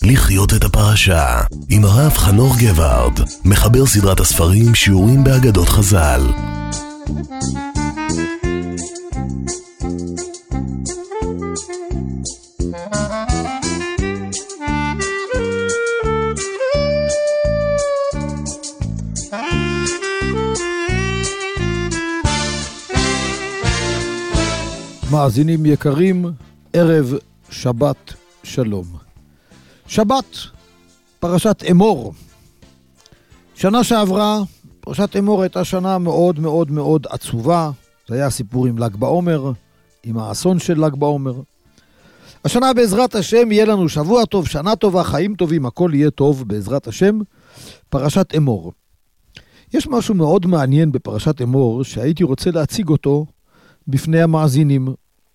לחיות את הפרשה עם הרב חנוך גבארד, מחבר סדרת הספרים שיעורים באגדות חז"ל. מאזינים יקרים, ערב שבת שלום. שבת, פרשת אמור. שנה שעברה, פרשת אמור הייתה שנה מאוד מאוד מאוד עצובה. זה היה סיפור עם ל"ג בעומר, עם האסון של ל"ג בעומר. השנה בעזרת השם יהיה לנו שבוע טוב, שנה טובה, חיים טובים, הכל יהיה טוב בעזרת השם. פרשת אמור. יש משהו מאוד מעניין בפרשת אמור שהייתי רוצה להציג אותו בפני המאזינים.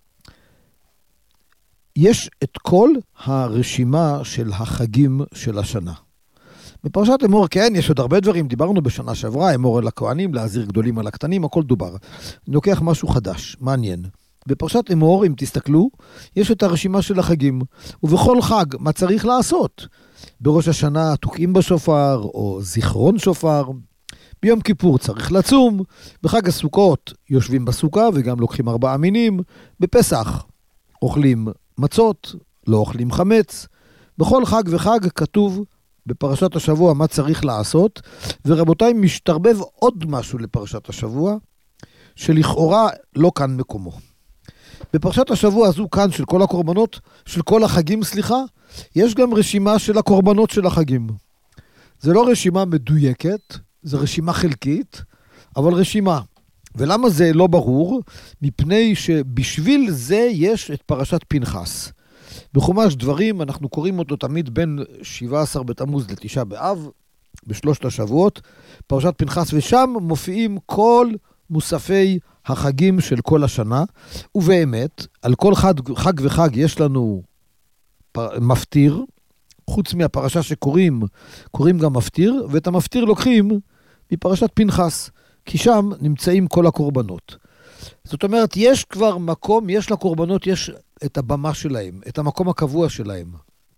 יש את כל הרשימה של החגים של השנה. בפרשת אמור, כן, יש עוד הרבה דברים, דיברנו בשנה שעברה, אמור אל הכהנים, להזהיר גדולים על הקטנים, הכל דובר. אני לוקח משהו חדש, מעניין. בפרשת אמור, אם תסתכלו, יש את הרשימה של החגים, ובכל חג, מה צריך לעשות? בראש השנה תוקעים בשופר, או זיכרון שופר, ביום כיפור צריך לצום, בחג הסוכות יושבים בסוכה וגם לוקחים 4 מינים, בפסח אוכלים מצות, לא אוכלים חמץ, בכל חג וחג כתוב בפרשת השבוע מה צריך לעשות, ורבותיי משתרבב עוד משהו לפרשת השבוע, שלכאורה לא כאן מקומו. בפרשת השבוע הזו כאן של כל הקורבנות, של כל החגים יש גם רשימה של הקורבנות של החגים. זה לא רשימה מדויקת, זה רשימה חלקית, אבל רשימה. ולמה זה לא ברור? מפני שבשביל זה יש את פרשת פנחס. בחומש דברים אנחנו קוראים אותו תמיד בין 17 בתמוז ל9 באב, בשלושת השבועות, פרשת פנחס, ושם מופיעים כל מוספי החגים של כל השנה, ובאמת, על כל חג וחג יש לנו מפטיר, חוץ מהפרשה שקוראים גם מפטיר, ואת המפטיר לוקחים מפרשת פנחס, כי שם נמצאים כל הקורבנות. זאת אומרת, יש כבר מקום, יש לקורבנות, יש את הבמה שלהם, את המקום הקבוע שלהם.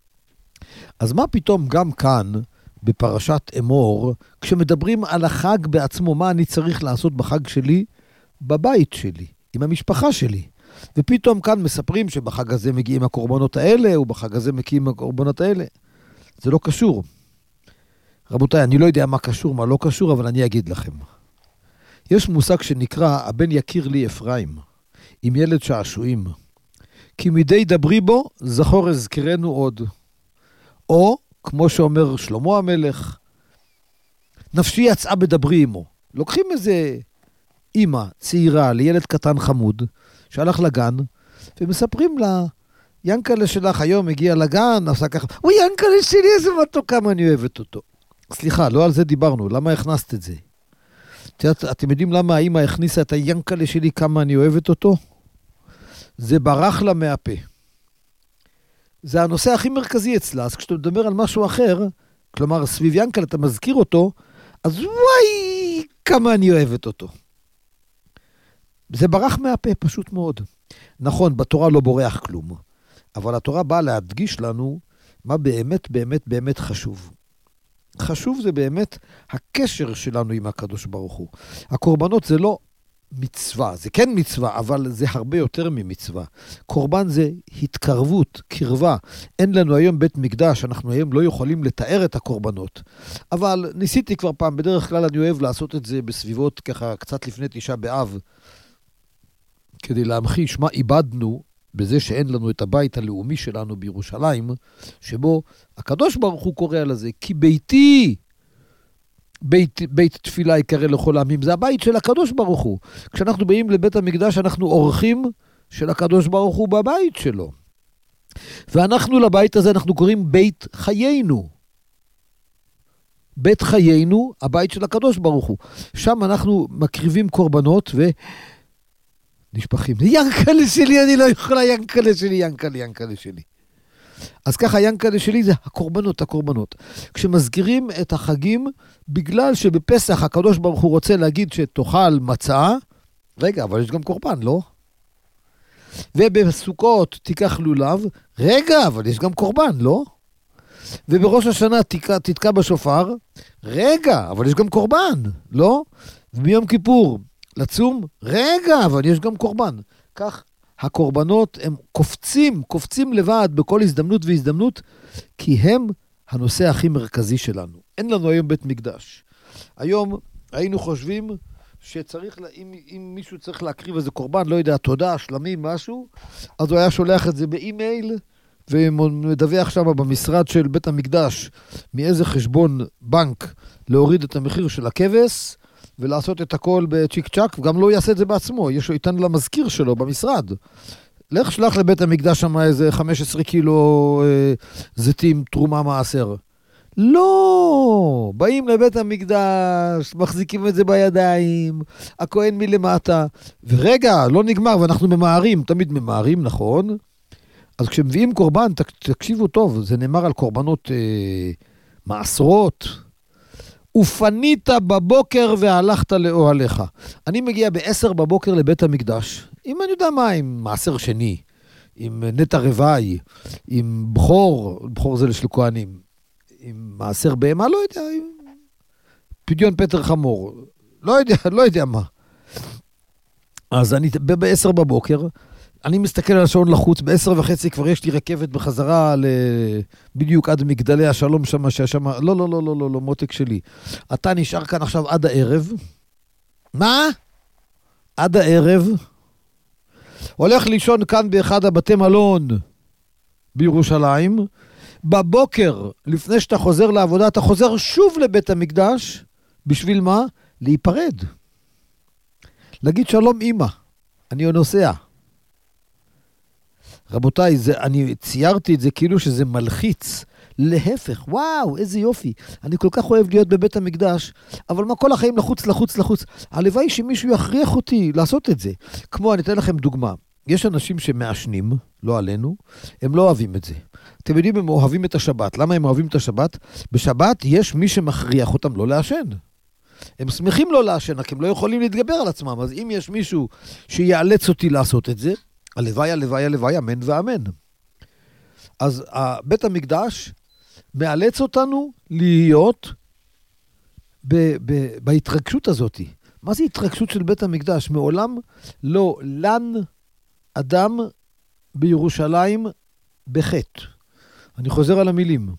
אז מה פתאום גם כאן, בפרשת אמור, כשמדברים על החג בעצמו, מה אני צריך לעשות בחג שלי, בבית שלי, עם המשפחה שלי. ופתאום כאן מספרים שבחג הזה מגיעים הקורבנות האלה, ובחג הזה מגיעים הקורבנות האלה. זה לא קשור. רבותיי, אני לא יודע מה קשור, מה לא קשור, אבל אני אגיד לכם. יש מושג שנקרא, הבן יכיר לי אפרים, עם ילד שעשועים. כי מדי דברי בו, זכור אזכרנו עוד. או, כמו שאומר שלמה המלך, נפשי יצאה בדברי עמו. לוקחים איזה אמא צעירה לילד קטן חמוד, שהלך לגן, ומספרים לה, ינקלה שלך היום הגיע לגן, עשה ככה, אוי ינקלה שלי איזה מתוק, כמה אני אוהבת אותו. סליחה, לא על זה דיברנו, למה הכנסת את זה? אתם יודעים למה האמא הכניסה את הינקלה שלי כמה אני אוהבת אותו? זה ברח לה מהפה. זה הנושא הכי מרכזי אצלה, אז כשאתה מדבר על משהו אחר, כלומר סביב ינקלה אתה מזכיר אותו, אז וואי, כמה אני אוהבת אותו. זה ברח מהפה, פשוט מאוד. נכון, בתורה לא בורח כלום, אבל התורה באה להדגיש לנו מה באמת באמת באמת חשוב. חשוב זה באמת הקשר שלנו עם הקדוש ברוך הוא. הקורבנות זה לא מצווה, זה כן מצווה, אבל זה הרבה יותר ממצווה. קורבן זה התקרבות, קרבה. אין לנו היום בית מקדש, אנחנו היום לא יכולים לתאר את הקורבנות. אבל ניסיתי כבר פעם, בדרך כלל אני אוהב לעשות את זה בסביבות ככה קצת לפני 9 באב, כדי להמחיש מה איבדנו בזה שאין לנו את הבית הלאומי שלנו בירושלים, שבו הקדוש ברוך הוא קורא לזה, כי ביתי, בית תפילה יקרא לכל העמים, זה הבית של הקדוש ברוך הוא. כשאנחנו באים לבית המקדש, אנחנו אורחים של הקדוש ברוך הוא בבית שלו. ואנחנו לבית הזה, אנחנו קוראים בית חיינו. בית חיינו, הבית של הקדוש ברוך הוא. שם אנחנו מקריבים קורבנות נשפכים. ינקלה שלי, אני לא יכולה, ינקלה שלי, ינקלה שלי. אז ככה, ינקלה שלי זה הקורבנות. כשמזכירים את החגים, בגלל שבפסח הקדוש ברוך הוא רוצה להגיד שתאכל מצה, רגע, אבל יש גם קורבן, לא? ובסוכות תיקח לולב, רגע, אבל יש גם קורבן, לא? ובראש השנה תתקע בשופר, רגע, אבל יש גם קורבן, לא? וביום כיפור, לצום, רגע, אבל יש גם קורבן. כך הקורבנות הם קופצים לבד בכל הזדמנות והזדמנות, כי הם הנושא הכי מרכזי שלנו. אין לנו היום בית מקדש. היום היינו חושבים שצריך, אם מישהו צריך להקריב איזה קורבן, לא יודע, תודה, שלמים, משהו, אז הוא היה שולח את זה באימייל, ומדווח שם במשרד של בית המקדש, מאיזה חשבון בנק להוריד את המחיר של הכבש, ולעשות את הכל בצ'יק צ'ק, וגם לא יעשה את זה בעצמו, ייתן למזכיר שלו במשרד. לך שלח לבית המקדש שם איזה 15 קילו זיתים, תרומה מעשר. לא, באים לבית המקדש, מחזיקים את זה בידיים, הכהן מלמטה, ורגע, לא נגמר, ואנחנו ממהרים, תמיד ממהרים, נכון? אז כשמביאים קורבן, תקשיבו טוב, זה נאמר על קורבנות מעשרות, ופנית בבוקר והלכת לאוהליך. אני מגיע ב10 בבוקר לבית המקדש, אם אני יודע מה, עם מעשר שני, עם נטע רבעי, עם בחור זה של כהנים, עם מעשר בהמה, לא יודע, עם פדיון פטר חמור, לא יודע מה. אז אני ב10 בבוקר, אני מסתכל על השעון לחוץ, ב10:30 כבר יש לי רכבת בחזרה בדיוק עד מגדלי השלום שם, לא, מותק שלי. אתה נשאר כאן עכשיו עד הערב. מה? עד הערב. הולך לישון כאן באחד הבתי מלון בירושלים. בבוקר, לפני שאתה חוזר לעבודה, אתה חוזר שוב לבית המקדש. בשביל מה? להיפרד. להגיד שלום אמא, אני נוסע. רבותיי, אני ציירתי את זה כאילו שזה מלחיץ. להפך, וואו, איזה יופי. אני כל כך אוהב להיות בבית המקדש, אבל מה כל החיים לחוץ. הלוואי שמישהו יכריח אותי לעשות את זה. כמו, אני אתן לכם דוגמה. יש אנשים שמעשנים, לא עלינו, הם לא אוהבים את זה. אתם יודעים, הם אוהבים את השבת. למה הם אוהבים את השבת? בשבת יש מי שמכריח אותם לא לעשן. הם שמחים לא לעשן, כי הם לא יכולים להתגבר על עצמם. אז אם יש מישהו שיאלץ אותי לעשות את זה, הלוואי, אמן ואמן. אז בית המקדש מאלץ אותנו להיות בהתרגשות הזאת. מה זה התרגשות של בית המקדש? מעולם לא לן אדם בירושלים בחטא. אני חוזר על המילים.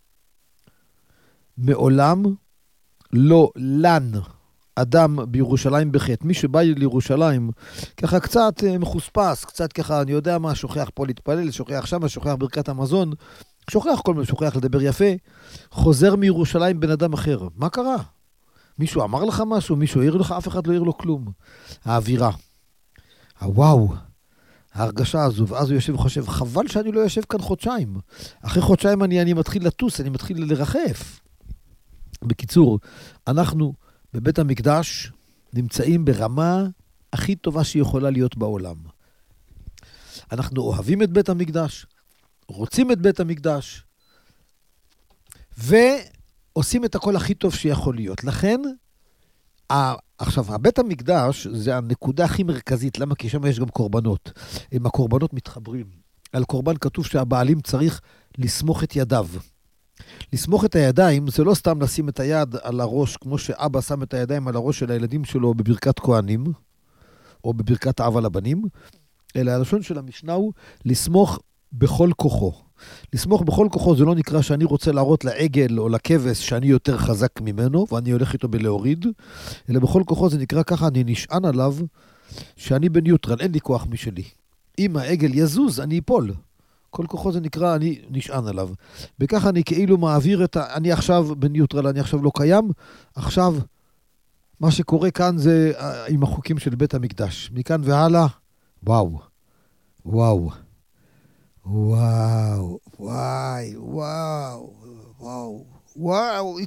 מעולם לא לן אדם בירושלים בחטא. מי שבא לירושלים ככה קצת מחוספס, קצת ככה, אני יודע מה, שוכח פה להתפלל, שוכח שם, שוכח ברכת המזון, שוכח כל מה, שוכח לדבר יפה, חוזר מירושלים בן אדם אחר. מה קרה? מישהו אמר לך משהו? מישהו העיר לך? אף אחד לא העיר לו כלום. האווירה. הוואו. ההרגשה הזו, ואז הוא יושב וחושב, חבל שאני לא יושב כאן חודשיים. אחרי חודשיים אני מתחיל לטוס, אני מתחיל לרחף. בקיצור, אנחנו בבית המקדש נמצאים ברמה הכי טובה שיכולה להיות בעולם. אנחנו אוהבים את בית המקדש, רוצים את בית המקדש, ועושים את הכל הכי טוב שיכול להיות. לכן, עכשיו, הבית המקדש זה הנקודה הכי מרכזית. למה? כי שם יש גם קורבנות. אם הקורבנות מתחברים. על קורבן כתוב שהבעלים צריך לסמוך את ידיו. לסמוך את הידיים זה לא סתם לשים את היד על הראש, כמו שאבא שם את הידיים על הראש של הילדים שלו בברכת כהנים, או בברכת אב על הבנים, אלא הלשון של המשנה הוא לסמוך בכל כוחו. לסמוך בכל כוחו זה לא נקרא שאני רוצה להראות לעגל או לכבש שאני יותר חזק ממנו, ואני הולך איתו בלהוריד, אלא בכל כוחו זה נקרא ככה, אני נשען עליו, שאני בניוטרל, אין לי כוח משלי. אם העגל יזוז, אני אפול. כל כוחו זה נקרא, אני נשען עליו. וככה אני כאילו מעביר אני עכשיו בניוטרל, אני עכשיו לא קיים. עכשיו, מה שקורה כאן זה עם החוקים של בית המקדש. מכאן והלאה, וואו, וואו, וואו, וואי, וואו, וואו, וואו,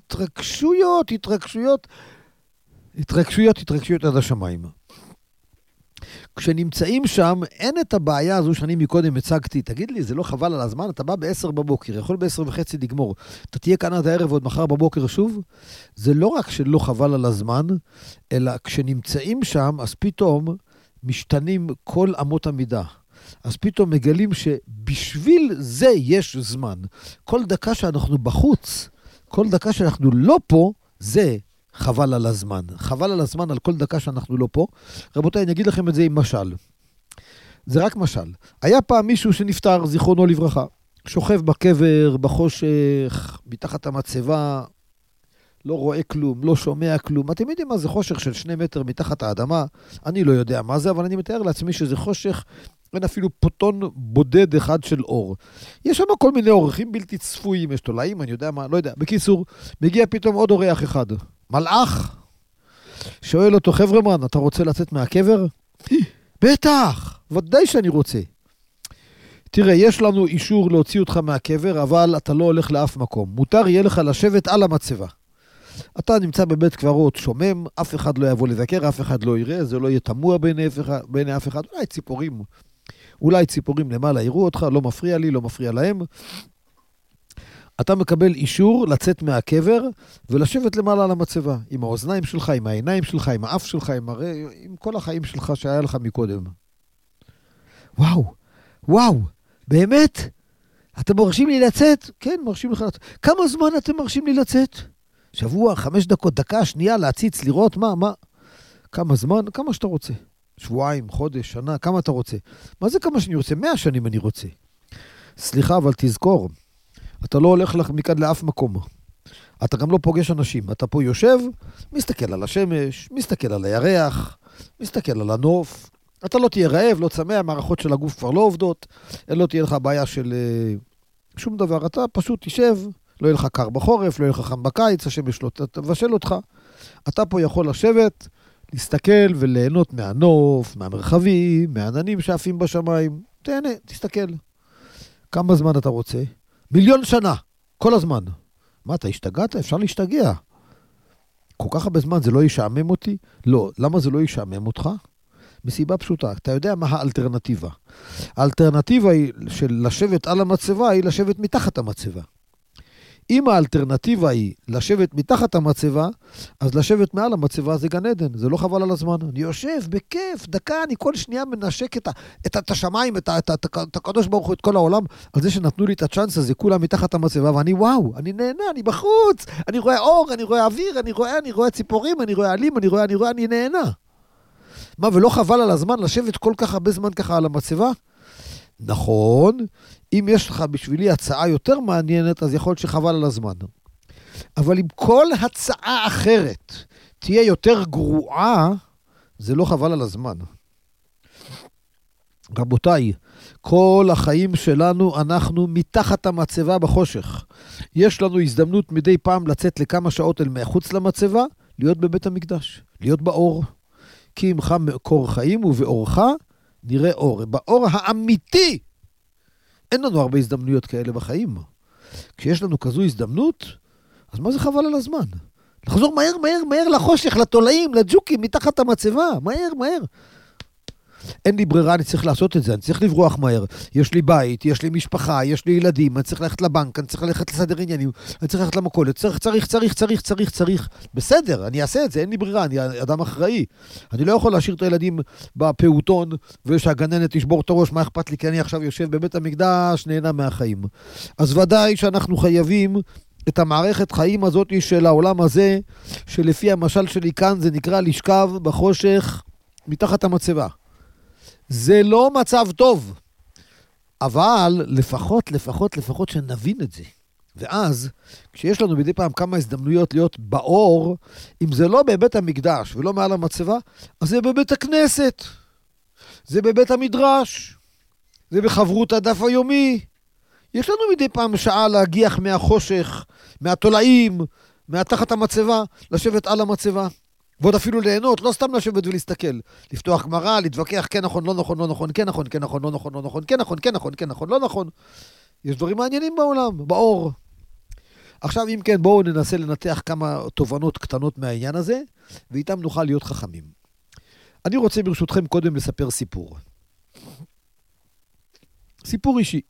התרגשויות עד השמיים. כשנמצאים שם, אין את הבעיה הזו שאני מקודם הצגתי. תגיד לי, זה לא חבל על הזמן? אתה בא ב10 בבוקר, יכול ב10:30 לגמור. אתה תהיה כאן עד הערב ועוד מחר בבוקר שוב? זה לא רק שלא חבל על הזמן, אלא כשנמצאים שם, אז פתאום משתנים כל אמות המידה. אז פתאום מגלים שבשביל זה יש זמן. כל דקה שאנחנו בחוץ, כל דקה שאנחנו לא פה, זה חבל על הזמן. חבל על הזמן על כל דקה שאנחנו לא פה. רבותיי, אני אגיד לכם את זה עם משל. זה רק משל. היה פעם מישהו שנפטר, זיכרונו לברכה. שוכב בקבר, בחושך, מתחת המצבה, לא רואה כלום, לא שומע כלום. אתם יודעים מה זה חושך של 2 מטר מתחת האדמה? אני לא יודע מה זה, אבל אני מתאר לעצמי שזה חושך, אין אפילו פוטון בודד אחד של אור. יש שם כל מיני אורחים בלתי צפויים, יש תולעים, אני יודע מה, לא יודע. בקיצור, מגיע פתאום עוד אורח אחד. מלאך, שואל אותו, חברמן, אתה רוצה לצאת מהקבר? בטח, ודאי שאני רוצה. תראה, יש לנו אישור להוציא אותך מהקבר, אבל אתה לא הולך לאף מקום. מותר יהיה לך לשבת על המצבה. אתה נמצא בבית קברות שומם, אף אחד לא יבוא לבקר, אף אחד לא יראה, זה לא יהיה תמוה בעיני אף אחד. אולי ציפורים למעלה יראו אותך, לא מפריע לי, לא מפריע להם. אתה מקבל אישור לצאת מהקבר ולשבת למעלה על המצבה, עם האוזניים שלך, עם העיניים שלך, עם האף שלך, עם כל החיים שלך שהיה לך מקודם. וואו, באמת? אתם מרשים לי לצאת? כן, מרשים לך לצאת. כמה זמן אתם מרשים לי לצאת? שבוע, 5 דקות, דקה, שנייה, להציץ, לראות מה? כמה זמן? כמה שאתה רוצה. שבועיים, חודש, שנה, כמה אתה רוצה. מה זה כמה שאני רוצה? 100 שנים אני רוצה. סליחה, אבל תזכור, אתה לא הולך לך מכאן לאף מקום. אתה גם לא פוגש אנשים. אתה פה יושב, מסתכל על השמש, מסתכל על הירח, מסתכל על הנוף. אתה לא תהיה רעב, לא צמא, המערכות של הגוף כבר לא עובדות, לא תהיה לך בעיה של שום דבר. אתה פשוט תשב, לא יהיה לך קר בחורף, לא יהיה לך חם בקיץ, השמש לא תבשל אותך. אתה פה יכול לשבת, להסתכל וליהנות מהנוף, מהמרחבים, מהעננים שעפים בשמיים. תהנה, תסתכל. כמה זמן אתה רוצה? 1,000,000 שנה, כל הזמן. מה, אתה השתגעת? אפשר להשתגע. כל כך הרבה זמן זה לא ישעמם אותי? לא. למה זה לא ישעמם אותך? מסיבה פשוטה. אתה יודע מה האלטרנטיבה. האלטרנטיבה היא של לשבת על המצבה, היא לשבת מתחת המצבה. אם האלטרנטיבה היא לשבת מתחת המצבה, אז לשבת מעל המצבה זה גן עדן, זה לא חבל על הזמן. אני יושב בכיף, דקה, אני כל שנייה מנשק את השמיים, את הקדוש ברוך הוא, את כל העולם, על זה שנתנו לי את הצ'אנס הזה, כולם מתחת המצבה, ואני וואו, אני נהנה, אני בחוץ, אני רואה אור, אני רואה אוויר, אני רואה ציפורים, אני רואה עלים, אני נהנה. מה, ולא חבל על הזמן לשבת כל כך הרבה זמן ככה על המצבה? נכון, אם יש לך בשבילי הצעה יותר מעניינת, אז יכול להיות שחבל על הזמן. אבל אם כל הצעה אחרת תהיה יותר גרועה, זה לא חבל על הזמן. רבותיי, כל החיים שלנו אנחנו מתחת המצבה בחושך. יש לנו הזדמנות מדי פעם לצאת לכמה שעות אל מחוץ למצבה, להיות בבית המקדש, להיות באור. כי עמך מקור חיים ובאורך נראה אור. באור האמיתי. אין לנו הרבה הזדמנויות כאלה בחיים. כשיש לנו כזו הזדמנות, אז מה זה חבל על הזמן? לחזור מהר לחושך, לתולעים, לג'וקים, מתחת המצבה. מהר. אין לי ברירה, אני צריך לעשות את זה, אני צריך לברוח מהר. יש לי בית, יש לי משפחה, יש לי ילדים, אני צריך ללכת לבנק, אני צריך ללכת לסדר עניינים, אני צריך ללכת למכולת, צריך. בסדר, אני אעשה את זה, אין לי ברירה, אני אדם אחראי. אני לא יכול להשאיר את הילדים בפעוטון, ושהגננת תשבור את הראש, מה אכפת לי, כי אני עכשיו יושב בבית המקדש, נהנה מהחיים. אז ודאי שאנחנו חייבים את המערכת חיים הזאת של העולם הזה, שלפי המשל שלי כאן, זה נקרא לשכב בחושך מתחת המצבה. זה לא מצב טוב, אבל לפחות שנבין את זה. ואז, כשיש לנו מדי פעם כמה הזדמנויות להיות באור, אם זה לא בבית המקדש ולא מעל המצבה, אז זה בבית הכנסת, זה בבית המדרש, זה בחברות הדף היומי. יש לנו מדי פעם שעה להגיח מהחושך, מהתולעים, מתחת המצבה, לשבת על המצבה. ועוד אפילו ליהנות, לא סתם לשבת ולהסתכל. לפתוח גמרא, להתווכח, כן נכון, לא נכון, לא נכון, כן נכון, כן נכון, לא נכון, לא נכון, כן נכון, כן נכון, כן נכון, לא נכון. יש דברים מעניינים בעולם, באור. עכשיו, אם כן, בואו ננסה לנתח כמה תובנות קטנות מהעניין הזה, ואיתם נוכל להיות חכמים. אני רוצה ברשותכם קודם לספר סיפור. סיפור אישי.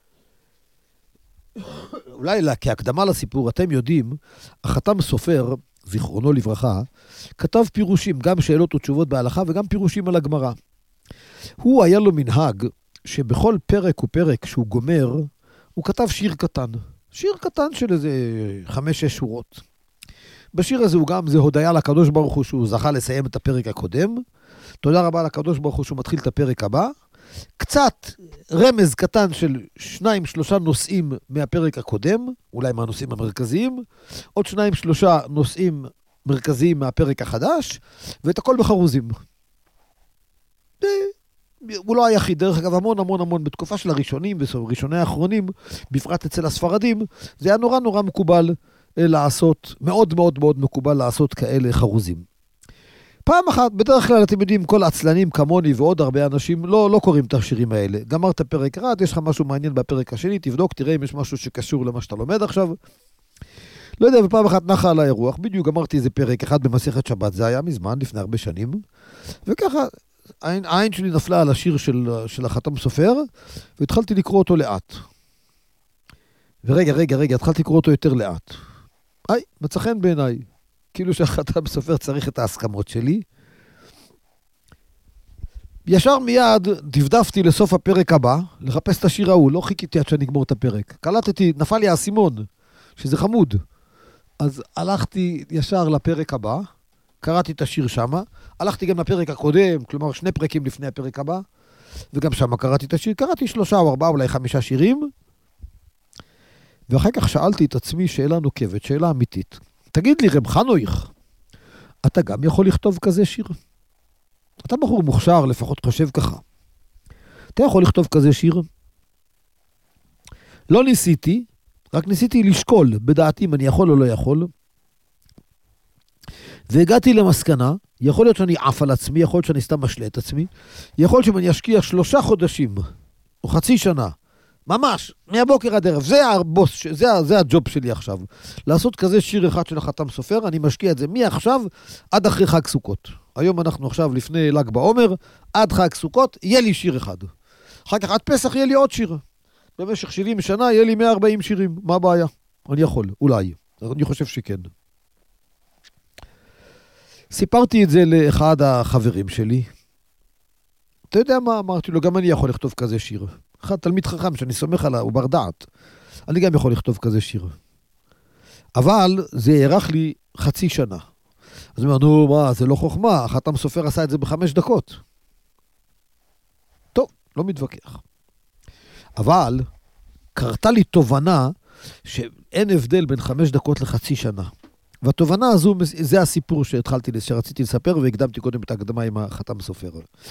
אולי כהקדמה לסיפור, אתם יודעים, החתם סופר, זיכרונו לברכה, כתב פירושים, גם שאלות ותשובות בהלכה וגם פירושים על הגמרא. הוא היה לו מנהג שבכל פרק ופרק שהוא גומר, הוא כתב שיר קטן. שיר קטן של איזה 5-6 שורות. בשיר הזה הוא גם, זה הודיה לקדוש ברוך הוא שהוא זכה לסיים את הפרק הקודם. תודה רבה לקדוש ברוך הוא שהוא מתחיל את הפרק הבא. קצת רמז קטן של 2-3 נושאים מהפרק הקודם, אולי מהנושאים המרכזיים, עוד 2-3 נושאים מרכזיים מהפרק החדש, ואת הכל בחרוזים. הוא לא היחיד, דרך אגב, המון בתקופה של הראשונים וראשוני האחרונים, בפרט אצל הספרדים, זה היה נורא מקובל לעשות, מאוד מקובל לעשות כאלה חרוזים. פעם אחת, בדרך כלל אתם יודעים, כל עצלנים כמוני ועוד הרבה אנשים לא קוראים את השירים האלה. גמרת פרק אחד, יש לך משהו מעניין בפרק השני, תבדוק, תראה אם יש משהו שקשור למה שאתה לומד עכשיו. לא יודע, ופעם אחת נחה על האירוח, בדיוק גמרתי איזה פרק אחד במסכת שבת, זה היה מזמן, לפני הרבה שנים, וככה העין שלי נפלה על השיר של החתם סופר, והתחלתי לקרוא אותו לאט. ורגע, התחלתי לקרוא אותו יותר לאט. מצא חן בעיניי. כאילו שהחתם סופר צריך את ההסכמות שלי. ישר מיד דפדפתי לסוף הפרק הבא, לחפש את השיר ההוא, לא חיכיתי עד שאני אגמור את הפרק. קלטתי, נפל לי האסימון, שזה חמוד. אז הלכתי ישר לפרק הבא, קראתי את השיר שמה, הלכתי גם לפרק הקודם, כלומר 2 פרקים לפני הפרק הבא, וגם שמה קראתי את השיר, קראתי 3 או 4, אולי 5 שירים, ואחר כך שאלתי את עצמי שאלה נוקבת, שאלה אמיתית. תגיד לי, רב חנוך, אתה גם יכול לכתוב כזה שיר? אתה בחור מוכשר, לפחות חושב ככה. אתה יכול לכתוב כזה שיר? לא ניסיתי, רק ניסיתי לשקול בדעתי אם אני יכול או לא יכול, והגעתי למסקנה, יכול להיות שאני עף על עצמי, יכול להיות שאני סתם משלה את עצמי, יכול להיות שאני אשקיע 3 חודשים, או חצי שנה, ממש, מהבוקר עד ערב, זה הבוס, זה הג'וב שלי עכשיו. לעשות כזה שיר אחד של החתם סופר, אני משקיע את זה מעכשיו עד אחרי חג סוכות. היום אנחנו עכשיו לפני ל"ג בעומר, עד חג סוכות, יהיה לי שיר אחד. אחר כך עד פסח יהיה לי עוד שיר. במשך 70 שנה יהיה לי 140 שירים. מה הבעיה? אני יכול, אולי. אני חושב שכן. סיפרתי את זה לאחד החברים שלי. אתה יודע מה? אמרתי לו, גם אני יכול לכתוב כזה שיר. אחד תלמיד חכם שאני סומך עליו, הוא בר דעת. אני גם יכול לכתוב כזה שיר. אבל זה יארך לי חצי שנה. אז הוא אומר, נו, מה, זה לא חוכמה, החתם סופר עשה את זה ב5 דקות. טוב, לא מתווכח. אבל קרתה לי תובנה שאין הבדל בין 5 דקות לחצי שנה. והתובנה הזו, זה הסיפור שרציתי לספר, והקדמתי קודם את ההקדמה עם החתם סופר.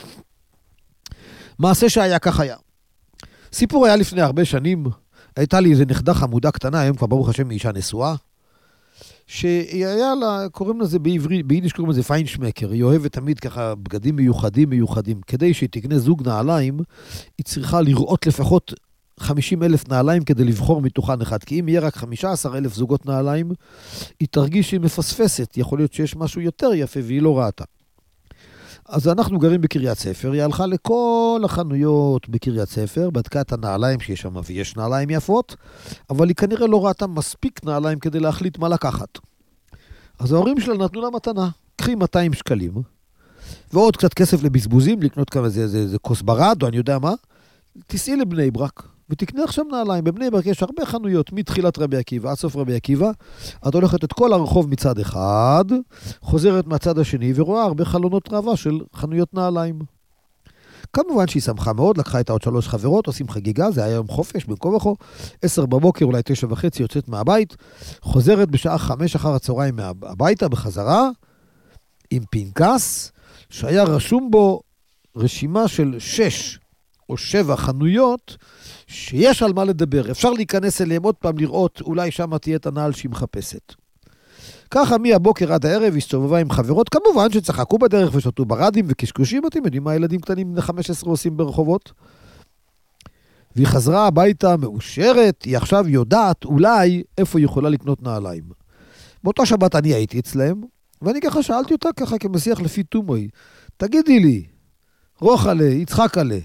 מעשה שהיה כך היה. סיפור היה לפני הרבה שנים, הייתה לי איזה נכדה חמודה קטנה, היום כבר ברוך השם היא אישה נשואה, שהיה לה, קוראים לזה בעברית, ביידיש קוראים לזה פיינשמקר, היא אוהבת תמיד ככה בגדים מיוחדים, כדי שהיא תקנה זוג נעליים, היא צריכה לראות לפחות 50,000 נעליים כדי לבחור מתוכן אחד, כי אם יהיה רק 15,000 זוגות נעליים, היא תרגיש שהיא מפספסת, יכול להיות שיש משהו יותר יפה והיא לא ראתה. אז אנחנו גרים בקריית ספר, היא הלכה לכל החנויות בקריית ספר, בדקה את הנעליים שיש שם, ויש נעליים יפות, אבל היא כנראה לא ראתה מספיק נעליים כדי להחליט מה לקחת. אז ההורים שלה נתנו לה מתנה, קחי 200 שקלים, ועוד קצת כסף לבזבוזים, לקנות כמה זה כוס ברד, או אני יודע מה, תסעי לבני ברק, ותקנה עכשיו נעליים. בבני ברק יש הרבה חנויות, מתחילת רבי עקיבא עד סוף רבי עקיבא, את הולכת את כל הרחוב מצד אחד, חוזרת מהצד השני, ורואה הרבה חלונות ראווה של חנויות נעליים. כמובן שהיא שמחה מאוד, לקחה את עוד 3 חברות, עושים חגיגה, זה היה יום חופש, בין כה וכה, 10 בבוקר, אולי 9:30, יוצאת מהבית, חוזרת בשעה 5 אחר הצהריים מהביתה, בחזרה, עם פנקס, שהיה רשום בו רשימה של 6 או 7 חנויות, שיש על מה לדבר. אפשר להיכנס אליהם עוד פעם לראות, אולי שם תהיה את הנעל שהיא מחפשת. ככה מהבוקר עד הערב הסתובבה עם חברות, כמובן שצחקו בדרך ושתו ברדים וקשקושים, אתם יודעים מה ילדים קטנים בני 15 עושים ברחובות. והיא חזרה הביתה מאושרת, היא עכשיו יודעת אולי איפה היא יכולה לקנות נעליים. באותה שבת אני הייתי אצלהם, ואני ככה שאלתי אותה ככה כמשיח לפי תומוי, תגידי לי, רוחלה, יצחקלה,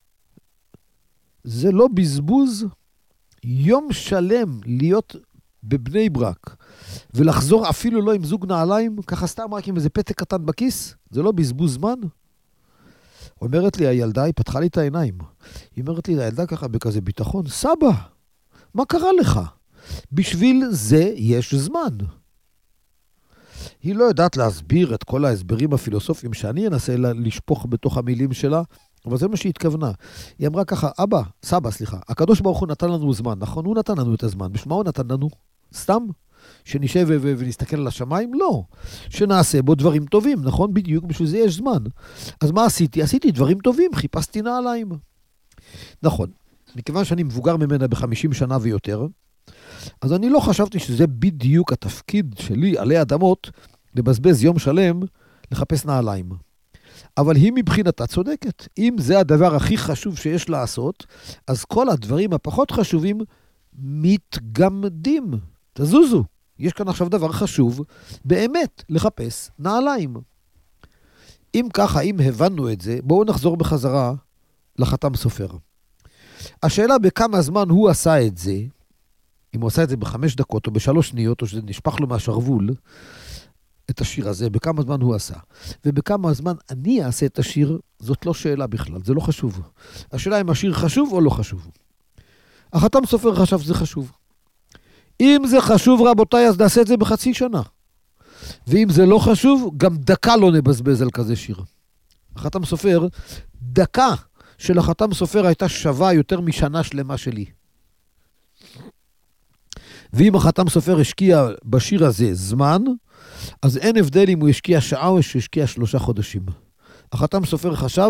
זה לא בזבוז יום שלם להיות בבני ברק, ולחזור אפילו לא עם זוג נעליים, ככה סתם רק עם איזה פתק קטן בכיס, זה לא בזבוז זמן? אומרת לי הילדה, היא פתחה לי את העיניים. היא אומרת לי, הילדה ככה בכזה ביטחון, סבא, מה קרה לך? בשביל זה יש זמן. היא לא יודעת להסביר את כל ההסברים הפילוסופיים שאני אנסה לשפוך בתוך המילים שלה, אבל זה מה שהיא התכוונה. היא אמרה ככה, סבא, הקדוש ברוך הוא נתן לנו זמן, נכון? הוא נתן לנו את הזמן. בשביל מה הוא נתן לנו? סתם? שנשב ונסתכל על השמיים? לא. שנעשה בו דברים טובים, נכון? בדיוק, בשביל זה יש זמן. אז מה עשיתי? עשיתי דברים טובים, חיפשתי נעליים. נכון. מכיוון שאני מבוגר ממנה ב50 שנה ויותר, אז אני לא חשבתי שזה בדיוק התפקיד שלי עלי אדמות, לבזבז יום שלם, לחפש נעליים. אבל היא מבחינתה צודקת. אם זה הדבר הכי חשוב שיש לעשות, אז כל הדברים הפחות חשובים מתגמדים. תזוזו. יש כאן עכשיו דבר חשוב, באמת, לחפש נעליים. אם ככה, אם הבנו את זה, בואו נחזור בחזרה לחתם סופר. השאלה בכמה זמן הוא עשה את זה, אם הוא עשה את זה ב5 דקות או ב3 שניות, או שזה נשפך לו מהשרוול, את השיר הזה, בכמה זמן הוא עשה. ובכמה זמן אני אעשה את השיר, זאת לא שאלה בכלל, זה לא חשוב. השאלה אם השיר חשוב או לא חשוב. החתם סופר חשב שזה חשוב. אם זה חשוב, רבותיי, אז נעשה את זה בחצי שנה. ואם זה לא חשוב, גם דקה לא נבזבז על כזה שיר. החתם סופר, דקה של החתם סופר הייתה שווה יותר משנה שלמה שלי. ואם החתם סופר השקיע בשיר הזה זמן, אז אין הבדל אם הוא השקיע שעה או שהשקיע 3 חודשים. החתם סופר חשב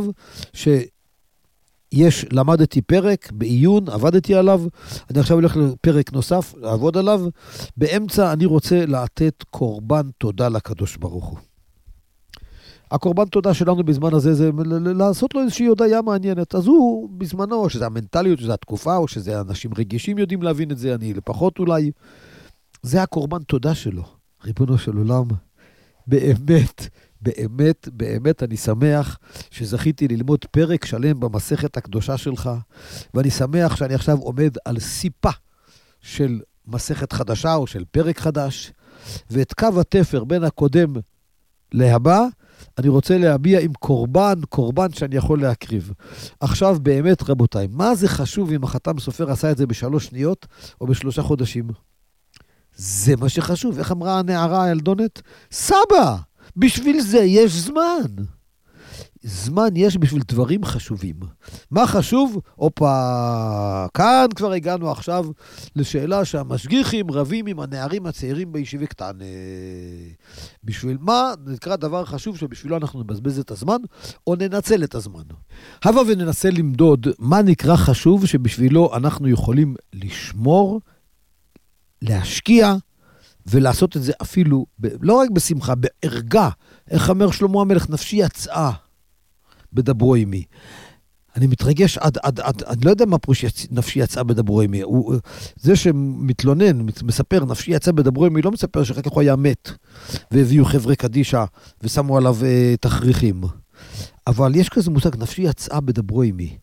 למדתי פרק בעיון, עבדתי עליו, אני עכשיו הולך לפרק נוסף, לעבוד עליו, באמצע אני רוצה לתת קורבן תודה לקדוש ברוך הוא. הקורבן תודה שלנו בזמן הזה זה לעשות לו איזושהי הודעה מעניינת. אז הוא בזמנו, שזה המנטליות, שזה התקופה, או שזה אנשים רגישים יודעים להבין את זה, אני לפחות אולי. זה הקורבן תודה שלו. ריבונו של עולם, באמת, באמת, באמת אני שמח שזכיתי ללמוד פרק שלם במסכת הקדושה שלך, ואני שמח שאני עכשיו עומד על סיפה של מסכת חדשה או של פרק חדש, ואת קו התפר בין הקודם להבא, אני רוצה להביע עם קורבן שאני יכול להקריב. עכשיו באמת רבותיי, מה זה חשוב אם החתם סופר עשה את זה ב3 שניות או ב3 חודשים? זה מה שחשוב. איך אמרה הנערה הילדונת? סבא, בשביל זה יש זמן. זמן יש בשביל דברים חשובים. מה חשוב? כאן כבר הגענו עכשיו לשאלה שהמשגיחים רבים עם הנערים הצעירים בישיבה קטן. בשביל מה נקרא דבר חשוב שבשבילו אנחנו נבזבז את הזמן או ננצל את הזמן? הבה וננסה למדוד מה נקרא חשוב שבשבילו אנחנו יכולים לשמור, להשקיע ולעשות את זה אפילו, לא רק בשמחה, בערגה. איך אומר שלמה המלך, נפשי יצאה. בדברו עמי. אני מתרגש אני לא יודע מה פרוש נפשי יצאה בדברו עמי. זה שמתלונן, מספר נפשי יצאה בדברו עמי, לא מספר שאחר כך הוא היה מת, והביאו חבר'ה קדישה, ושמו עליו תכריכים. אבל יש כזה מושג, נפשי יצאה בדברו עמי.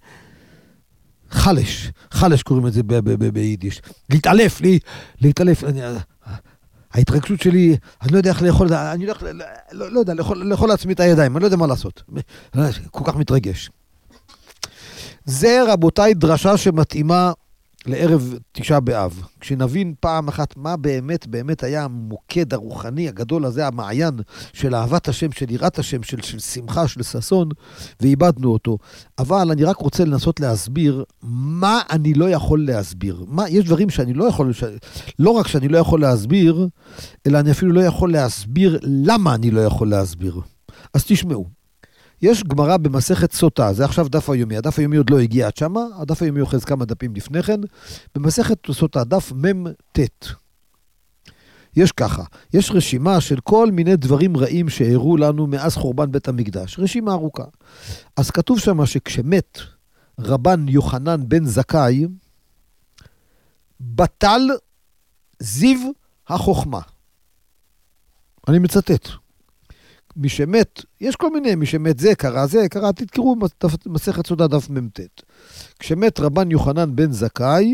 חלש קוראים את זה ביידיש. להתעלף. ההתרגשות שלי, אני לא יודע איך לאכול, אני לא יודע, לאכול לעצמי את הידיים, אני לא יודע מה לעשות. כל כך מתרגש. זה רבותיי דרשה שמתאימה לערב 9 באב. כשנבין פעם אחת מה באמת היה המוקד הרוחני הגדול הזה, המעיין של אהבת השם, של יראת השם, של שמחה, של ששון, ואיבדנו אותו. אבל אני רק רוצה לנסות להסביר מה אני לא יכול להסביר. יש דברים שאני לא יכול, לא רק שאני לא יכול להסביר, אלא אני אפילו לא יכול להסביר למה אני לא יכול להסביר. אז תשמעו. יש גמרא במסכת סוטה, זה עכשיו דף היומי, הדף היומי עוד לא הגיע עד שמה, הדף היומי אוחז כמה דפים לפני כן, במסכת סוטה, דף מ"ט. יש ככה, יש רשימה של כל מיני דברים רעים שהראו לנו מאז חורבן בית המקדש, רשימה ארוכה. אז כתוב שמה שכשמת רבן יוחנן בן זכאי, בטל זיו החוכמה. אני מצטט. מי שמת, יש כל מיני, מי שמת זה קרה, תתקראו מסכת סוטה דף מ"ט. כשמת רבן יוחנן בן זכאי,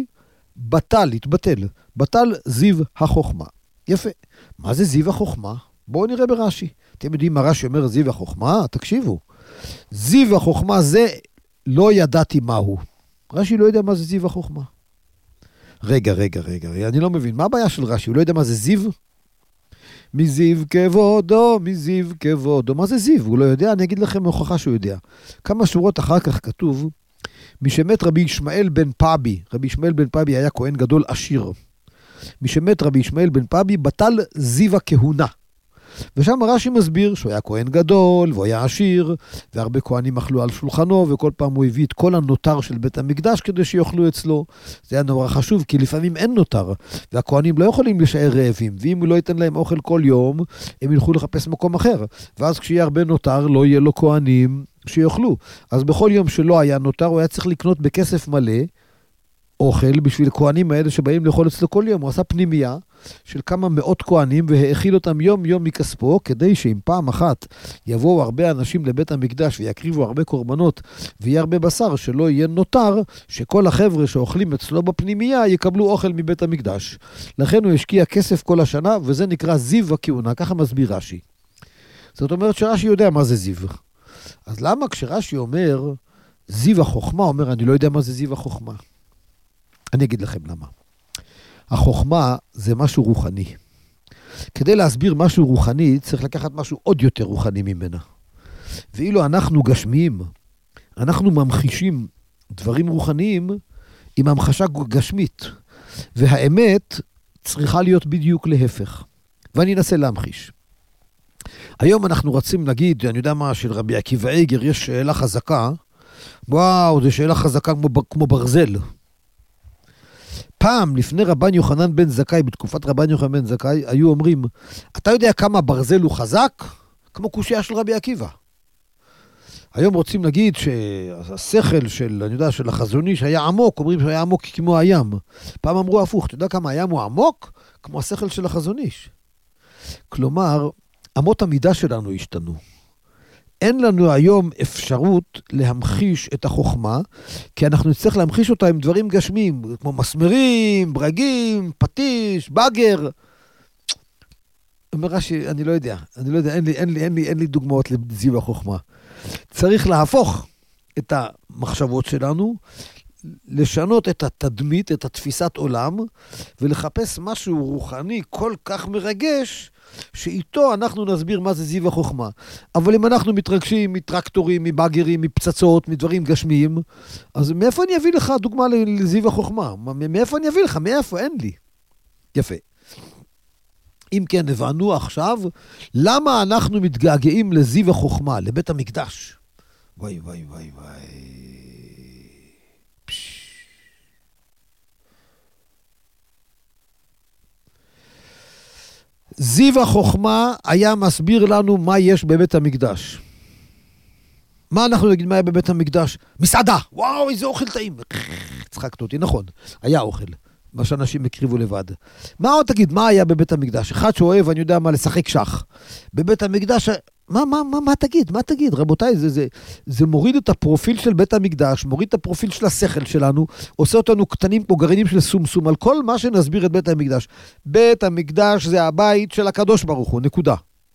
בטל זיו החוכמה. יפה. מה זה זיו החוכמה? בואו נראה ברש"י. אתם יודעים מה רש"י אומר זיו החוכמה? תקשיבו. זיו החוכמה זה לא ידעתי מהו. רש"י לא יודע מה זה זיו החוכמה. רגע, אני לא מבין. מה הבעיה של רש"י? הוא לא יודע מה זה זיו? מזיו כבודו, מזיו כבודו. מה זה זיו? הוא לא יודע? אני אגיד לכם מהוכחה שהוא יודע. כמה שורות אחר כך כתוב, משמת רבי ישמעאל בן פאבי. רבי ישמעאל בן פאבי היה כהן גדול עשיר. משמת רבי ישמעאל בן פאבי בטל זיו הכהונה. ושם רש"י מסביר שהוא היה כהן גדול, והוא היה עשיר, והרבה כהנים אכלו על שולחנו, וכל פעם הוא הביא את כל הנותר של בית המקדש כדי שיאכלו אצלו. זה היה נורא חשוב, כי לפעמים אין נותר, והכהנים לא יכולים להישאר רעבים, ואם הוא לא ייתן להם אוכל כל יום, הם ילכו לחפש מקום אחר. ואז כשיהיה הרבה נותר, לא יהיה לו כהנים שיאכלו. אז בכל יום שלא היה נותר, הוא היה צריך לקנות בכסף מלא, אוכל בשביל כהנים האלה שבאים לאכול אצלו כל יום. הוא עשה פנימייה של כמה מאות כהנים והאכיל אותם יום יום מכספו, כדי שאם פעם אחת יבואו הרבה אנשים לבית המקדש ויקריבו הרבה קורבנות ויהיה הרבה בשר, שלא יהיה נותר, שכל החבר'ה שאוכלים אצלו בפנימייה יקבלו אוכל מבית המקדש. לכן הוא השקיע כסף כל השנה, וזה נקרא זיו הכהונה, ככה מסביר רש"י. זאת אומרת שרש"י יודע מה זה זיו. אז למה כשרש"י אומר זיו החוכמה, אומר אני לא יודע מה זה זיו החוכמה? אני אגיד לכם למה. החוכמה זה משהו רוחני. כדי להסביר משהו רוחני, צריך לקחת משהו עוד יותר רוחני ממנה. ואילו אנחנו גשמיים, אנחנו ממחישים דברים רוחניים עם המחשה גשמית. והאמת צריכה להיות בדיוק להפך. ואני אנסה להמחיש. היום אנחנו רצים להגיד, אני יודע מה, של רבי עקיבא איגר, יש שאלה חזקה. וואו, זו שאלה חזקה כמו ברזל. פעם, לפני רבן יוחנן בן זכאי, בתקופת רבן יוחנן בן זכאי, היו אומרים, אתה יודע כמה ברזל הוא חזק? כמו קושיה של רבי עקיבא. היום רוצים להגיד שהשכל של, אני יודע, של החזון איש היה עמוק, אומרים שהיה עמוק כמו הים. פעם אמרו הפוך, אתה יודע כמה הים הוא עמוק? כמו השכל של החזון איש. כלומר, אמות המידה שלנו השתנו. אין לנו היום אפשרות להמחיש את החוכמה, כי אנחנו נצטרך להמחיש אותה עם דברים גשמיים, כמו מסמרים, ברגים, פטיש, בגר. אומר רש"י, אני לא יודע, אין לי דוגמאות לזיו החוכמה. צריך להפוך את המחשבות שלנו, לשנות את התדמית, את התפיסת עולם, ולחפש משהו רוחני כל כך מרגש, שאיתו אנחנו נסביר מה זה זיו החוכמה. אבל אם אנחנו מתרגשים מטרקטורים, מבגרים, מפצצות, מדברים גשמיים, אז מאיפה אני אביא לך דוגמה לזיו החוכמה? מאיפה אני אביא לך? מאיפה? אין לי. יפה. אם כן, הבנו עכשיו, למה אנחנו מתגעגעים לזיו החוכמה, לבית המקדש? וואי. זיו החוכמה היה מסביר לנו מה יש בבית המקדש. מה אנחנו נגיד מה היה בבית המקדש? מסעדה! וואו, איזה אוכל טעים! צחקת אותי, נכון, היה אוכל. מה שאנשים הקריבו לבד. מה עוד תגיד, מה היה בבית המקדש? אחד שאוהב, אני יודע מה, לשחק שח. בבית המקדש, מה תגיד? רבותיי, זה מוריד את הפרופיל של בית המקדש, מוריד את הפרופיל של השכל שלנו, עושה אותנו קטנים כמו גרעינים של סומסום, על כל מה שנסביר את בית המקדש. בית המקדש זה הבית של הקדוש ברוך הוא, נקודה.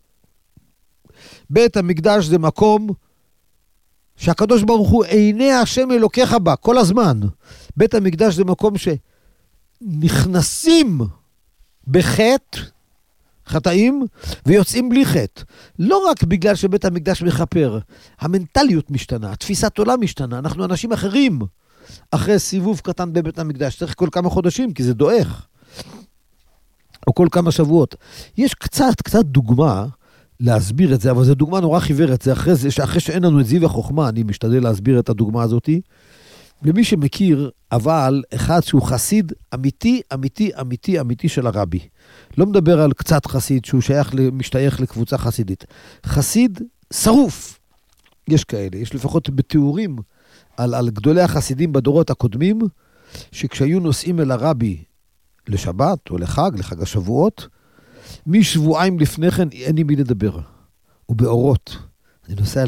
בית המקדש זה מקום שהקדוש ברוך הוא עיני השם אלוקיך בה, כל הזמן. בית המקדש זה מקום שנכנסים בחטא, חטאים, ויוצאים בלי חטא. לא רק בגלל שבית המקדש מחפר, המנטליות משתנה, התפיסת עולם משתנה, אנחנו אנשים אחרים, אחרי סיבוב קטן בבית המקדש, צריך כל כמה חודשים, כי זה דועך, או כל כמה שבועות. יש קצת דוגמה להסביר את זה, אבל זו דוגמה נורא חיוורת, זה אחרי שאין לנו את זיו החוכמה, אני משתדל להסביר את הדוגמה הזאת, למי שמכיר, אבל אחד שהוא חסיד אמיתי של הרבי. לא מדבר על קצת חסיד שהוא משתייך לקבוצה חסידית. חסיד שרוף. יש כאלה, יש לפחות בתיאורים על גדולי החסידים בדורות הקודמים, שכשהיו נוסעים אל הרבי לשבת או לחג השבועות, משבועיים לפני כן אין עם מי לדבר. ובאורות, אני נוסע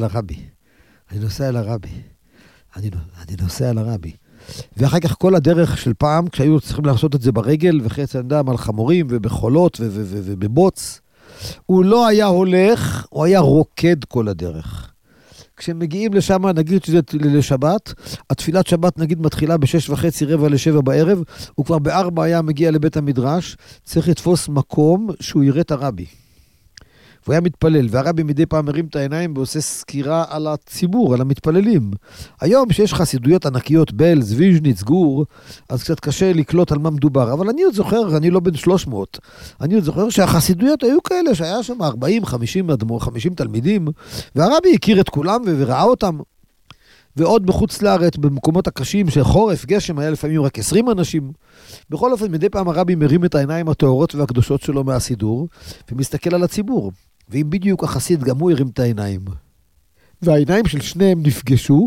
אל הרבי. ואחר כך כל הדרך של פעם, כשהיו צריכים לעשות את זה ברגל, וחץ אדם על חמורים ובחולות ובבוץ, הוא לא היה הולך, הוא היה רוקד כל הדרך. כשמגיעים לשם, נגיד שזה לשבת, התפילת שבת נגיד מתחילה ב6:30, 6:45 בערב, הוא כבר ב4 היה מגיע לבית המדרש, צריך לתפוס מקום שהוא יראה את הרבי. והוא היה מתפלל, והרבי מדי פעם מרים את העיניים ועושה סקירה על הציבור, על המתפללים. היום שיש חסידויות ענקיות, בלז, ויז'ניץ, גור, אז קצת קשה לקלוט על מה מדובר. אבל אני עוד זוכר, אני לא בן 300, אני עוד זוכר שהחסידויות היו כאלה, שהיה שם 40, 50 תלמידים, והרבי הכיר את כולם וראה אותם. ועוד בחוץ לארץ, במקומות הקשים של חורף, גשם, היה לפעמים רק 20 אנשים. בכל אופן, מדי פעם הרבי מרים את העיניים הטהורות והקדושות שלו מהסידור, ומסתכל על הציבור. ואם בדיוק החסיד גם הוא הרים את העיניים, והעיניים של שניהם נפגשו,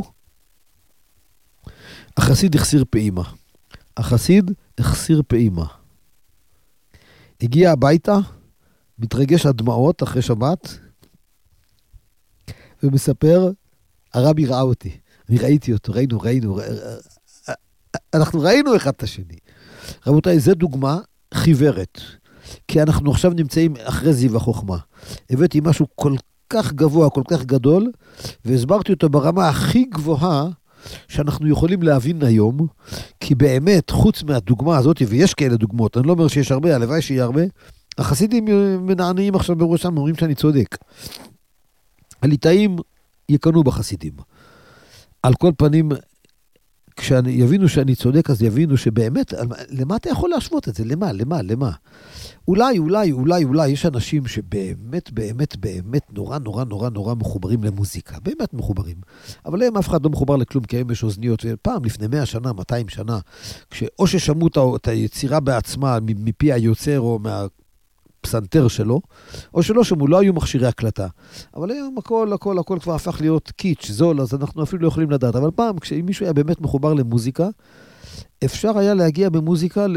החסיד החסיר פעימה. החסיד החסיר פעימה. הגיע הביתה, מתרגש עד דמעות אחרי שבת, ומספר, הרבי ראה אותי. אני ראיתי אותו, אנחנו ראינו אחד את השני. רבותיי, זו דוגמה חיוורת. כי אנחנו עכשיו נמצאים אחרי זיו החוכמה. הבאתי משהו כל כך גבוה, כל כך גדול, והסברתי אותו ברמה הכי גבוהה שאנחנו יכולים להבין היום, כי באמת, חוץ מהדוגמה הזאת, ויש כאלה דוגמאות, אני לא אומר שיש הרבה, הלוואי שיהיה הרבה, החסידים מנענעים עכשיו בראשם, אומרים שאני צודק. הליטאים יקנו בחסידים. על כל פנים, כשיבינו שאני צודק, אז יבינו שבאמת, למה אתה יכול להשוות את זה? למה? אולי יש אנשים שבאמת נורא מחוברים למוזיקה, באמת מחוברים. אבל הם אף אחד לא מחובר לכלום, כי הם יש אוזניות, ופעם לפני 100 שנה, 200 שנה, כשאו ששמעו את היצירה בעצמה מפי היוצר או מהפסנתר שלו, או שלא שמעו, לא היו מכשירי הקלטה. אבל היום הכל כבר הפך להיות קיץ', זול, אז אנחנו אפילו לא יכולים לדעת. אבל פעם, כשמישהו היה באמת מחובר למוזיקה, אפשר היה להגיע במוזיקה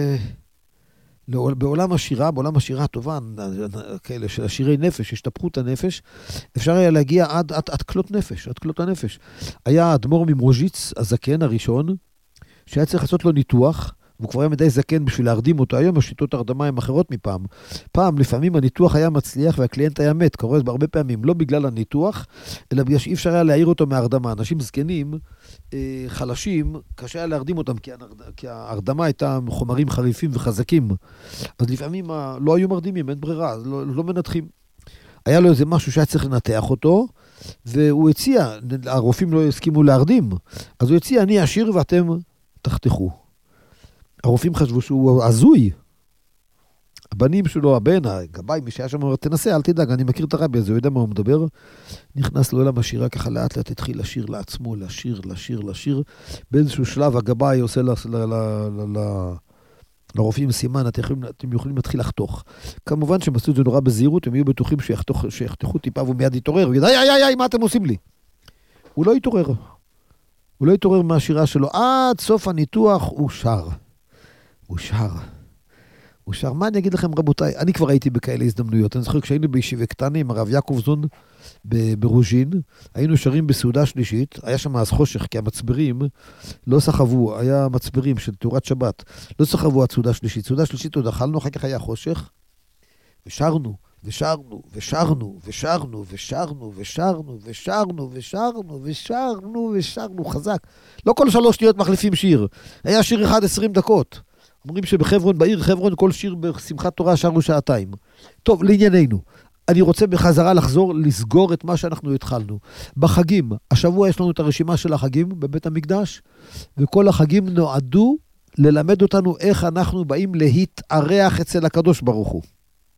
בעולם השירה הטובה, כאלה של השירי נפש, השתפכות הנפש, אפשר היה להגיע עד כלות הנפש. היה אדמו"ר ממרוז'יץ, הזקן הראשון, שהיה צריך לעשות לו ניתוח, והוא כבר היה מדי זקן בשביל להרדים אותו. היום השיטות הרדמה הן אחרות מפעם. פעם, לפעמים הניתוח היה מצליח והקליינט היה מת, קורה בהרבה פעמים, לא בגלל הניתוח, אלא בגלל שאי אפשר היה להעיר אותו מהרדמה. אנשים זקנים, חלשים, קשה היה להרדים אותם, כי ההרדמה הייתה חומרים חריפים וחזקים. אז לפעמים לא היו מרדימים, אין ברירה, לא מנתחים. היה לו איזה משהו שהיה צריך לנתח אותו, והוא הציע, הרופאים לא הסכימו להרדים, אז הוא הציע, אני אשיר ואתם תחתכו. הרופאים חשבו שהוא הזוי. הבנים שלו, הבן, הגבאי, מי שהיה שם אומר, תנסה, אל תדאג, אני מכיר את הרבי הזה, הוא יודע מה הוא מדבר. נכנס לו אל השירה, ככה לאט לאט התחיל לשיר לעצמו, לשיר. באיזשהו שלב הגבאי עושה לרופאים סימן, אתם יכולים להתחיל לחתוך. כמובן שהם עשו את זה נורא בזהירות, הם יהיו בטוחים שיחתכו טיפה, והוא מיד יתעורר, הוא יגיד, איי, מה אתם עושים לי? הוא לא יתעורר מהשירה שלו, עד סוף הניתוח הוא שר. מה אני אגיד לכם, רבותיי? אני כבר הייתי בכאלה הזדמנויות. אני זוכר, כשהיינו בישיבה קטנה עם הרב יעקב זון ברוז'ין, היינו שרים בסעודה שלישית, היה שם אז חושך, כי המצברים לא סחבו, היה מצברים של תאורת שבת, לא סחבו עד סעודה שלישית. סעודה שלישית עוד אכלנו, אחר כך היה חושך, ושרנו חזק. לא כל 3 שניות מחליפים שיר. היה שיר אחד 20 דקות. אומרים שבחברון, בעיר חברון, כל שיר בשמחת תורה שרו 2 שעות. טוב, לענייננו. אני רוצה בחזרה לסגור את מה שאנחנו התחלנו. בחגים, השבוע יש לנו את הרשימה של החגים בבית המקדש, וכל החגים נועדו ללמד אותנו איך אנחנו באים להתארח אצל הקדוש ברוך הוא.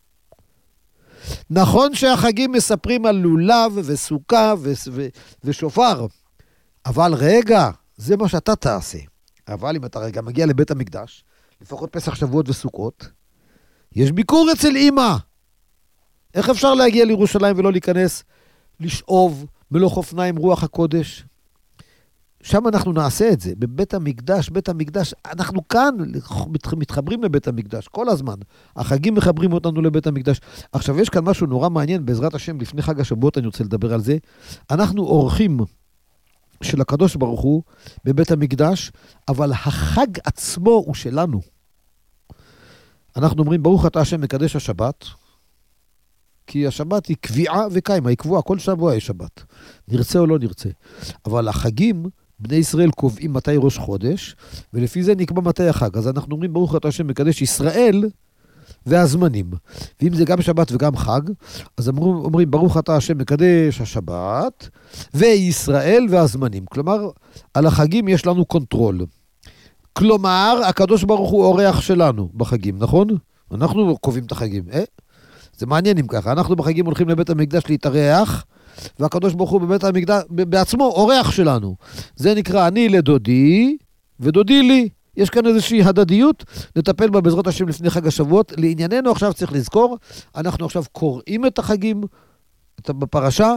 נכון שהחגים מספרים על לולב וסוכה ושופר, אבל רגע, זה מה שאתה תעשה. אבל אם אתה רגע מגיע לבית המקדש, לפחות פסח, שבועות וסוכות, יש ביקור אצל אמא. איך אפשר להגיע לירושלים ולא להיכנס, לשאוב מלוך אופניים רוח הקודש? שם אנחנו נעשה את זה, בבית המקדש, אנחנו כאן מתחברים לבית המקדש, כל הזמן. החגים מחברים אותנו לבית המקדש. עכשיו, יש כאן משהו נורא מעניין, בעזרת השם, לפני חג השבועות אני רוצה לדבר על זה. אנחנו אורחים של הקדוש ברוך הוא בבית המקדש, אבל החג עצמו הוא שלנו. אנחנו אומרים, ברוך אתה השם מקדש השבת, כי השבת היא קביעה וקיימה, היא קבועה, כל שבוע יש שבת. נרצה או לא נרצה. אבל החגים, בני ישראל קובעים מתי ראש חודש, ולפי זה נקבע מתי החג. אז אנחנו אומרים, ברוך אתה השם מקדש ישראל והזמנים. ואם זה גם שבת וגם חג, אז אומרים, ברוך אתה השם מקדש השבת, וישראל והזמנים. כלומר, על החגים יש לנו קונטרול. כלומר, הקדוש ברוך הוא אורח שלנו בחגים, נכון? אנחנו קובעים את החגים. זה מעניין אם ככה. אנחנו בחגים הולכים לבית המקדש להתארח, והקדוש ברוך הוא בבית המקדש בעצמו אורח שלנו. זה נקרא אני לדודי, ודודי לי. יש כאן איזושהי הדדיות, נטפל בה בעזרת השם לפני חג השבועות. לענייננו עכשיו צריך לזכור, אנחנו עכשיו קוראים את החגים, בפרשה,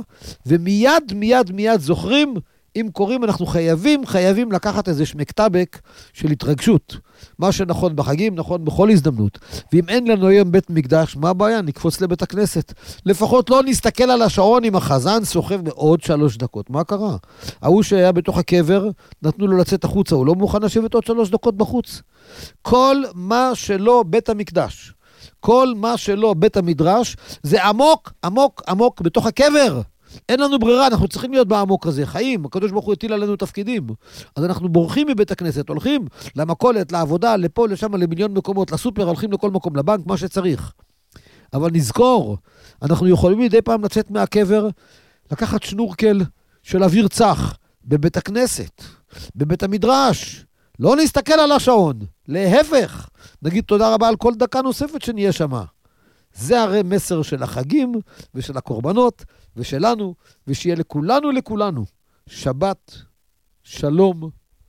ומיד זוכרים, אם קוראים אנחנו חייבים לקחת איזה שמקטבק של התרגשות. מה שנכון בחגים, נכון בכל הזדמנות. ואם אין לנו היום בית מקדש, מה הבעיה? נקפוץ לבית הכנסת. לפחות לא נסתכל על השעון עם החזן, סוחב בעוד 3 דקות. מה קרה? ההוא שהיה בתוך הקבר, נתנו לו לצאת החוצה, הוא לא מוכן לשבת עוד 3 דקות בחוץ. כל מה שלא בית המקדש, כל מה שלא בית המדרש, זה עמוק בתוך הקבר. אין לנו ברירה, אנחנו צריכים להיות בעמוק הזה, חיים, הקדוש ברוך הוא הטיל עלינו תפקידים. אז אנחנו בורחים מבית הכנסת, הולכים למכולת, לעבודה, לפה, לשם, למיליון מקומות, לסופר, הולכים לכל מקום, לבנק, מה שצריך. אבל נזכור, אנחנו יכולים מדי פעם לצאת מהקבר, לקחת שנורקל של אוויר צח, בבית הכנסת, בבית המדרש, לא נסתכל על השעון, להפך, נגיד תודה רבה על כל דקה נוספת שנהיה שמה. זה הרי מסר של החגים ושל הקורבנות ושלנו, ושיהיה לכולנו שבת שלום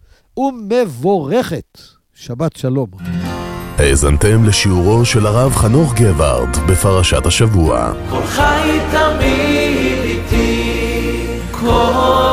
ומבורכת. שבת שלום. האזנתם לשיעורו של הרב חנוך גבארד בפרשת השבוע. כל חי תמיד איתי, כל